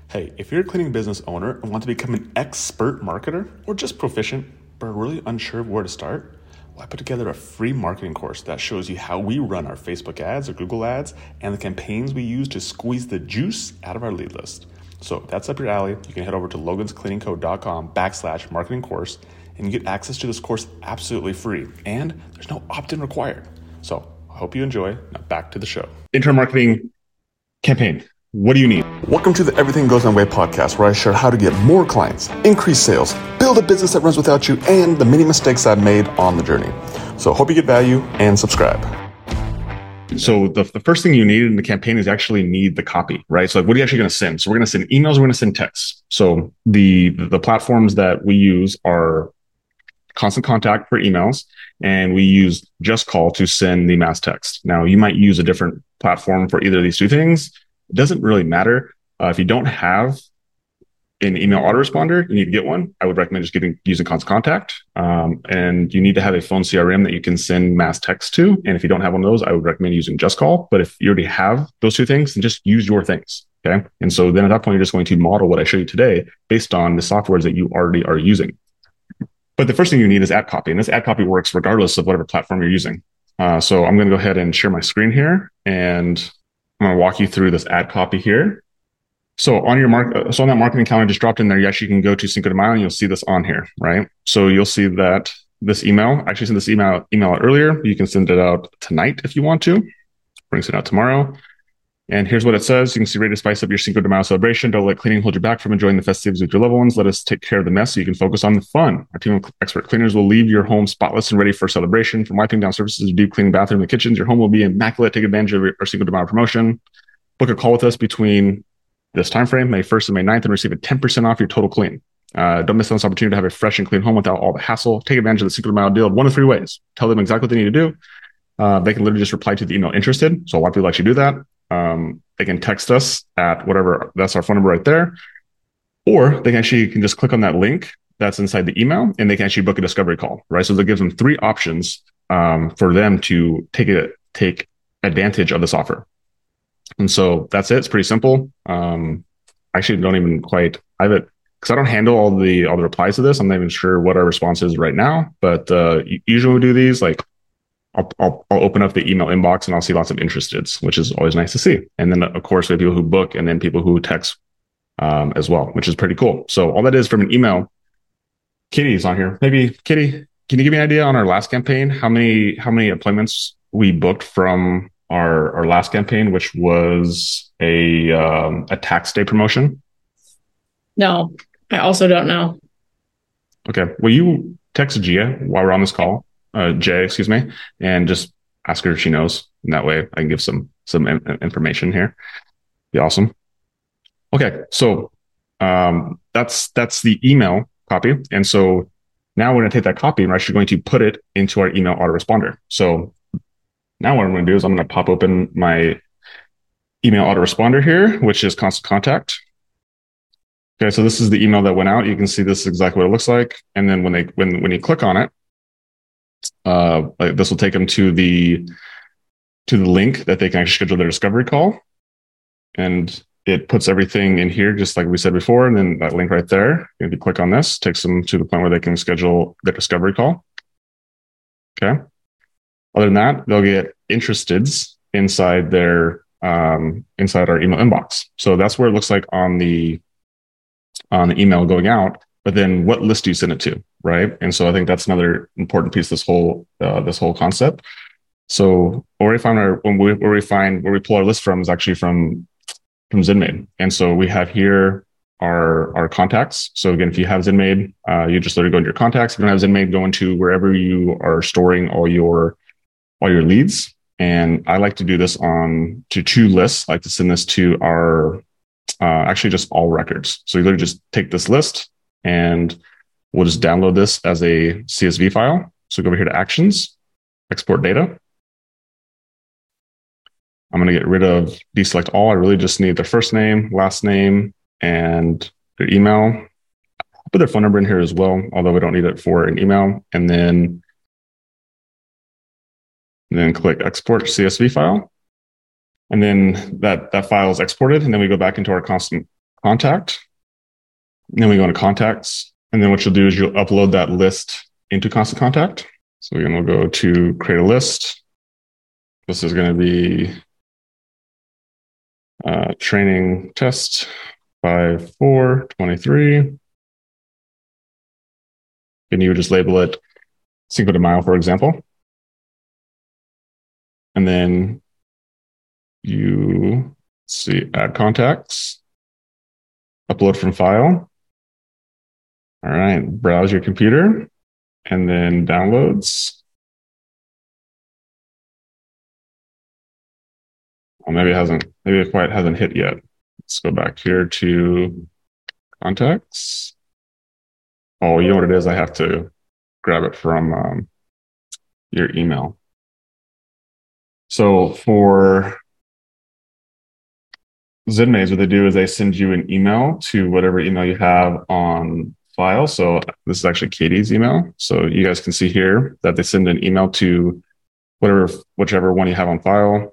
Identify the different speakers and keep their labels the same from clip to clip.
Speaker 1: Hey, if you're a cleaning business owner and want to become an expert marketer or just proficient but are really unsure of where to start, well, I put together a free marketing course that shows you how we run our Facebook ads or Google ads and the campaigns we use to squeeze the juice out of our lead list. So if that's up your alley, you can head over to loganscleaningco.com/marketing course and you get access to this course absolutely free. And there's no opt-in required. So I hope you enjoy. Now back to the show. Internal marketing campaign. What do you need? Welcome to the Everything Goes My Way podcast, where I share how to get more clients, increase sales, build a business that runs without you, and the many mistakes I've made on the journey. So hope you get value and subscribe. So the first thing you need in the campaign is actually need the copy, right? So like, what are you actually going to send? So we're going to send emails, we're going to send texts. So the platforms that we use are Constant Contact for emails, and we use Just Call to send the mass text. Now, you might use a different platform for either of these two things. It doesn't really matter. If you don't have an email autoresponder, you need to get one. I would recommend just using Constant Contact. And you need to have a phone CRM that you can send mass text to. And if you don't have one of those, I would recommend using Just Call. But if you already have those two things, then just use your things. Okay. And so then at that point, you're just going to model what I showed you today based on the softwares that you already are using. But the first thing you need is ad copy. And this ad copy works regardless of whatever platform you're using. So I'm going to go ahead and share my screen here, and I'm going to walk you through this ad copy here. So on your so on that marketing calendar just dropped in there, you actually can go to Cinco de Mayo and you'll see this on here, right? So you'll see that this email, actually send this email out earlier. You can send it out tonight if you want to. Brings it out tomorrow. And here's what it says. You can see, ready to spice up your Cinco de Mayo celebration. Don't let cleaning hold you back from enjoying the festivities with your loved ones. Let us take care of the mess so you can focus on the fun. Our team of expert cleaners will leave your home spotless and ready for celebration. From wiping down surfaces to deep cleaning the bathroom and the kitchens, your home will be immaculate. Take advantage of our Cinco de Mayo promotion. Book a call with us between this time frame, May 1st and May 9th, and receive a 10% off your total clean. Don't miss this opportunity to have a fresh and clean home without all the hassle. Take advantage of the Cinco de Mayo deal one of three ways. Tell them exactly what they need to do. They can literally just reply to the email interested. So a lot of people actually do that. They can text us at whatever, that's our phone number right there. Or they can just click on that link that's inside the email, and they can actually book a discovery call, right? So that gives them three options for them to take advantage of this offer. And so that's it. It's pretty simple. Actually, don't even quite, I have it, because I don't handle all the replies to this. I'm not even sure what our response is right now, but usually we do these, like, I'll open up the email inbox and I'll see lots of interesteds, which is always nice to see. And then, of course, we have people who book and then people who text as well, which is pretty cool. So all that is from an email. Kitty's on here. Maybe, Kitty, can you give me an idea on our last campaign? How many appointments we booked from our last campaign, which was a tax day promotion?
Speaker 2: No, I also don't know.
Speaker 1: Okay. Will you text Gia while we're on this call? Jay, excuse me, and just ask her if she knows. And that way I can give some information here. Be awesome. Okay. So, that's the email copy. And so now we're going to take that copy and we're actually going to put it into our email autoresponder. So now what I'm going to do is I'm going to pop open my email autoresponder here, which is Constant Contact. Okay. So this is the email that went out. You can see this is exactly what it looks like. And then when you click on it, this will take them to the link that they can actually schedule their discovery call, and it puts everything in here just like we said before. And then that link right there, if you click on this, takes them to the point where they can schedule their discovery call. Okay. Other than that, they'll get interesteds inside their inside our email inbox. So that's where it looks like on the email going out. But then what list do you send it to, right? And so I think that's another important piece of this whole concept. So where we pull our list from is actually from ZenMaid. And so we have here our contacts. So again, if you have ZenMaid, you just literally go into your contacts. If you don't have ZenMaid, go into wherever you are storing all your leads. And I like to do this to two lists. I like to send this to our actually just all records. So you literally just take this list, and we'll just download this as a CSV file. So go over here to Actions, Export Data. I'm going to get rid of deselect all. I really just need their first name, last name, and their email. I'll put their phone number in here as well, although we don't need it for an email. And then click Export CSV file. And then that file is exported. And then we go back into our Constant contact. And then we go into contacts. And then what you'll do is you'll upload that list into Constant Contact. So again, we'll go to create a list. This is going to be training test 5423. And you would just label it Cinco de Mayo, for example. And then you see add contacts, upload from file. All right, browse your computer and then downloads. Well, maybe it quite hasn't hit yet. Let's go back here to contacts. Oh, you know what it is? I have to grab it from your email. So for ZenMaze, what they do is they send you an email to whatever email you have on file. So this is actually Katie's email. So you guys can see here that they send an email to whichever one you have on file.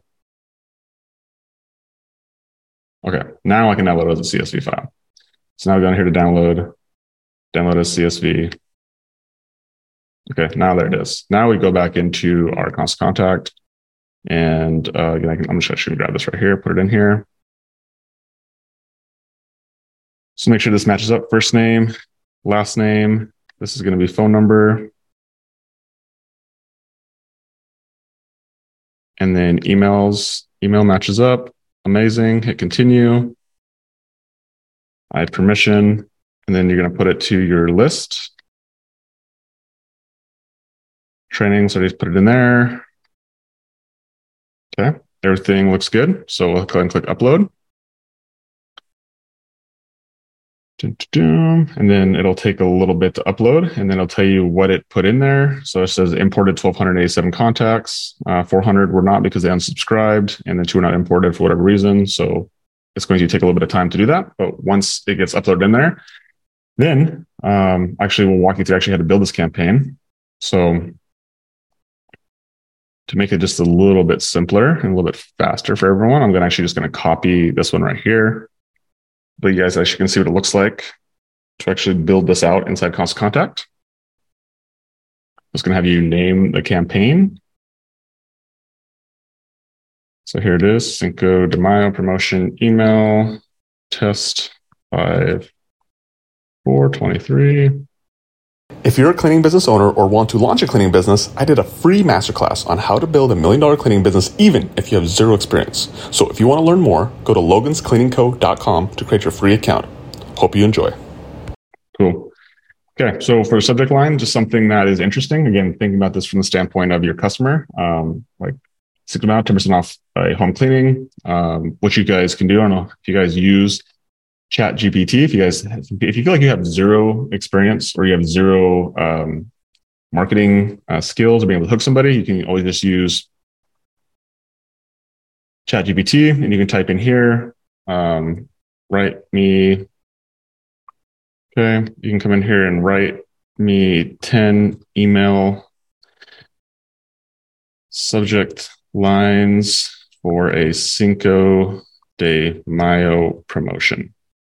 Speaker 1: Okay, now I can download it as a CSV file. So now we're going here to download as CSV. Okay, now there it is. Now we go back into our Constant Contact. And again, I'm just going to grab this right here, put it in here. So make sure this matches up. First name, last name. This is going to be phone number. And then email matches up. Amazing. Hit continue. I have permission. And then you're going to put it to your list. Training, so I just put it in there. Okay, everything looks good. So we'll go ahead and click upload. And then it'll take a little bit to upload, and then it'll tell you what it put in there. So it says imported 1,287 contacts. 400 were not because they unsubscribed, and then 2 were not imported for whatever reason. So it's going to take a little bit of time to do that. But once it gets uploaded in there, then actually we'll walk you through how to build this campaign. So to make it just a little bit simpler and a little bit faster for everyone, I'm just going to copy this one right here. But you guys actually can see what it looks like to actually build this out inside Constant Contact. I'm just going to have you name the campaign. So here it is, Cinco de Mayo promotion email test 5423.
Speaker 3: If you're a cleaning business owner or want to launch a cleaning business, I did a free masterclass on how to build $1 million cleaning business even if you have zero experience. So if you want to learn more, go to loganscleaningco.com to create your free account. Hope you enjoy.
Speaker 1: Cool. Okay, so for subject line, just something that is interesting. Again, thinking about this from the standpoint of your customer, like 10% off a home cleaning. What you guys can do, I don't know if you guys use ChatGPT. If you feel like you have zero experience or you have zero marketing skills or being able to hook somebody, you can always just use ChatGPT, and you can type in here, write me. Okay, you can come in here and write me 10 email subject lines for a Cinco de Mayo promotion.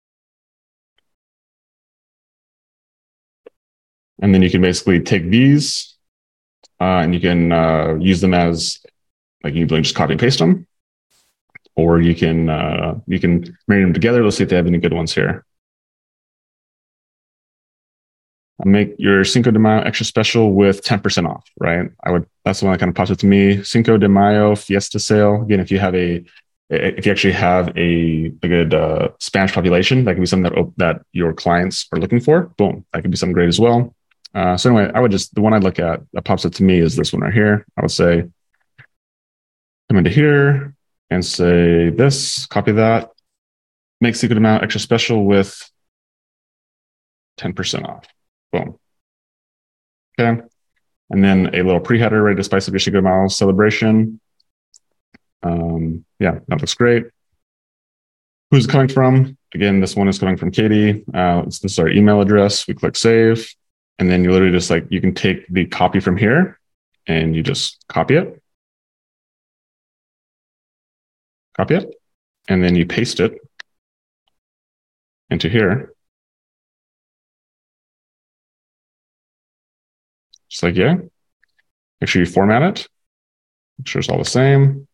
Speaker 1: And then you can basically take these and you can use them as, like, you can just copy and paste them, or you can marry them together. Let's see if they have any good ones here. Make your Cinco de Mayo extra special with 10% off, right? That's the one that kind of pops up to me. Cinco de Mayo Fiesta sale. Again, if you actually have a good Spanish population, that can be something that your clients are looking for. Boom, that could be something great as well. So anyway, the one I look at that pops up to me is this one right here. I would say, come into here and say this, copy that, make Cinco de Mayo extra special with 10% off. Boom. Okay. And then a little pre-header ready to spice up your Cinco de Mayo celebration. Yeah, that looks great. Who's it coming from? Again, this one is coming from Katie. This is our email address. We click save. And then you literally just you can take the copy from here and you just copy it. And then you paste it into here. Just like, yeah. Make sure you format it. Make sure it's all the same.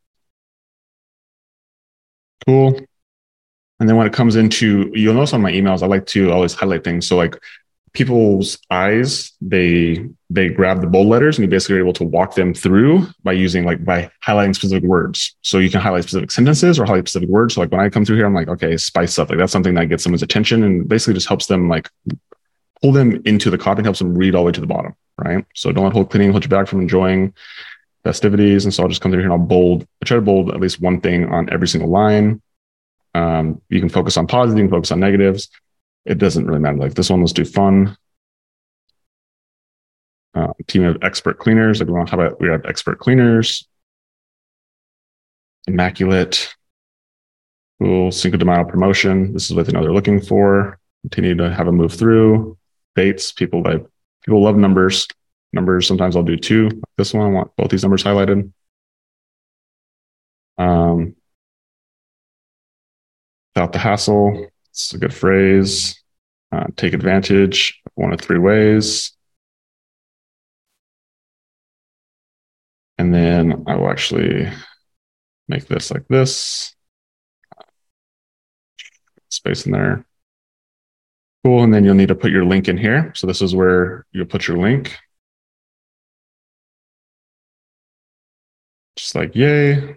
Speaker 1: Cool. And then when it comes into, you'll notice on my emails, I like to always highlight things. So like people's eyes, they grab the bold letters, and you basically are able to walk them through by highlighting specific words. So you can highlight specific sentences or highlight specific words. So like when I come through here, I'm like, okay, spice up. Like that's something that gets someone's attention and basically just helps them like pull them into the copy and helps them read all the way to the bottom, right? So don't let whole cleaning hold you back from enjoying festivities. And so I'll just come through here and I try to bold at least one thing on every single line. You can focus on positives, you can focus on negatives. It doesn't really matter. Like this one, let's do fun. Team of expert cleaners. Like we have expert cleaners. Immaculate. Cool. Cinco de Mayo promotion. This is what they know they're looking for. Continue to have a move through. Dates. People love numbers. Numbers. Sometimes I'll do 2. This one, I want both these numbers highlighted. Without the hassle. It's a good phrase. Take advantage one of 3 ways. And then I will actually make this like this. Space in there. Cool. And then you'll need to put your link in here. So this is where you'll put your link. Just like, yay.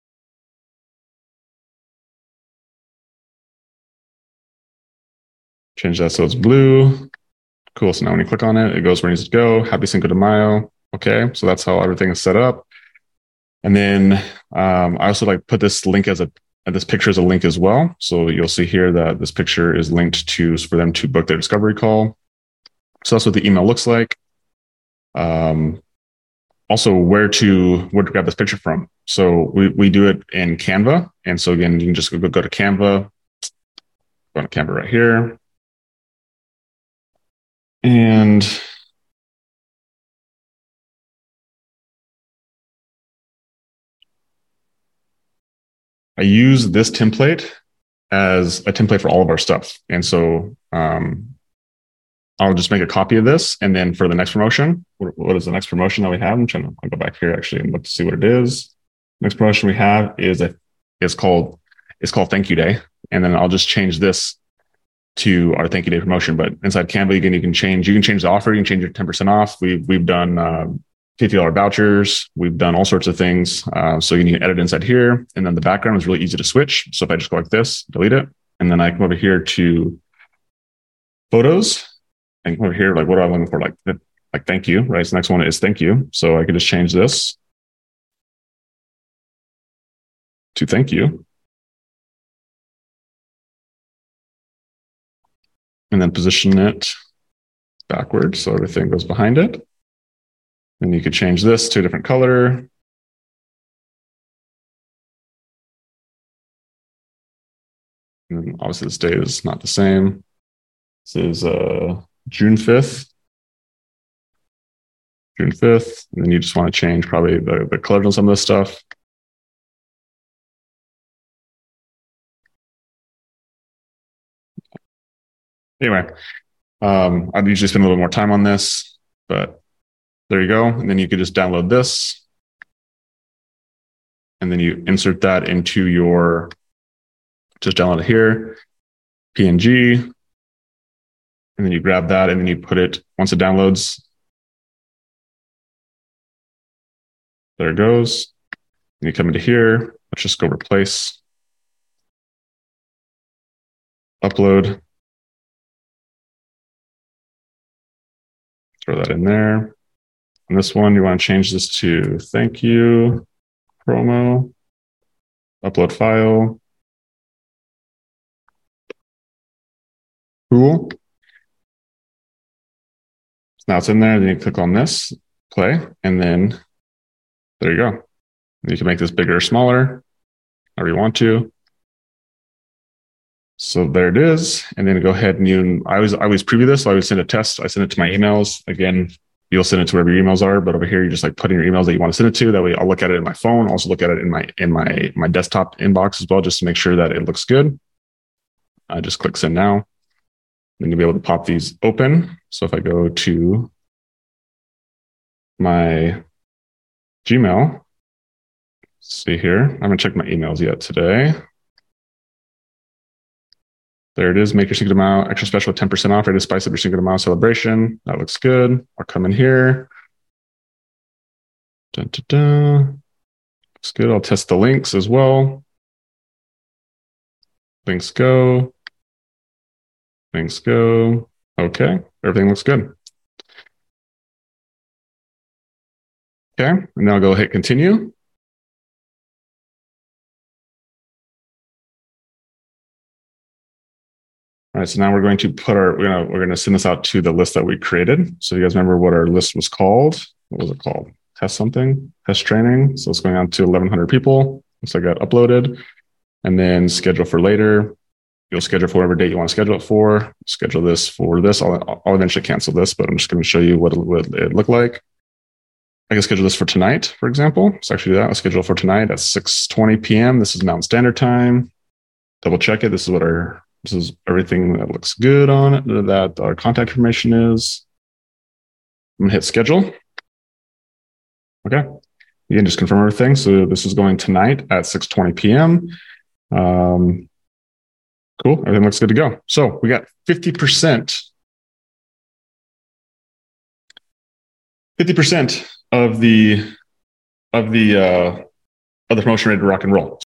Speaker 1: Change that so it's blue. Cool. So now when you click on it, it goes where it needs to go. Happy Cinco de Mayo. Okay. So that's how everything is set up. And then I also like put this link this picture as a link as well. So you'll see here that this picture is linked for them to book their discovery call. So that's what the email looks like. Also where to grab this picture from. So we do it in Canva. And so again, you can just go to Canva, go to Canva right here. And I use this template as a template for all of our stuff. And so I'll just make a copy of this. And then for the next promotion, what is the next promotion that we have? I'll go back here actually and look to see what it is. Next promotion we have is called Thank You Day. And then I'll just change this to our Thank You Day promotion. But inside Canva, you can change the offer. You can change your 10% off. We've done $50 vouchers. We've done all sorts of things. So you can edit inside here. And then the background is really easy to switch. So if I just go like this, delete it. And then I come over here to photos and come over here, like, what am I looking for? Like thank you, right? So the next one is thank you. So I could just change this to thank you. And then position it backwards so everything goes behind it. And you could change this to a different color. And then obviously this date is not the same. This is June 5th. June 5th. And then you just want to change probably the colors on some of this stuff. Anyway, I'd usually spend a little more time on this, but there you go. And then you could just download this. And then you insert that into just download it here, PNG. And then you grab that and then you put it, once it downloads, there it goes. And you come into here, let's just go replace, upload. Throw that in there. And this one, you want to change this to thank you, promo, upload file. Cool. So now it's in there. Then you click on this, play, and then there you go. And you can make this bigger or smaller, however you want to. So there it is. And then go ahead and I always preview this. So I would send a test. I send it to my emails. Again, you'll send it to wherever your emails are, but over here, you just like put in your emails that you want to send it to. That way I'll look at it in my phone. I'll also look at it in my desktop inbox as well, just to make sure that it looks good. I just click send now. Then you'll be able to pop these open. So if I go to my Gmail, see here, I haven't checked my emails yet today. There it is. Make your Cinco de Mayo extra special with 10% off. Ready to spice up your Cinco de Mayo celebration. That looks good. I'll come in here. Dun, dun, dun. Looks good. I'll test the links as well. Links go. Links go. Okay. Everything looks good. Okay. And now I'll go hit continue. All right, so now we're going to put we're going to send this out to the list that we created. So you guys remember what our list was called? What was it called? Test something, test training. So it's going out to 1,100 people. So I got uploaded, and then schedule for later. You'll schedule for whatever date you want to schedule it for. Schedule this for this. I'll eventually cancel this, but I'm just going to show you what it would look like. I can schedule this for tonight, for example. Let's actually do that. I'll schedule for tonight at 6:20 p.m. This is Mountain Standard Time. Double check it. This is everything that looks good on it, that our contact information is. I'm going to hit schedule. Okay. You can just confirm everything. So this is going tonight at 6:20 p.m. Cool. Everything looks good to go. So we got 50% of the promotion ready to rock and roll.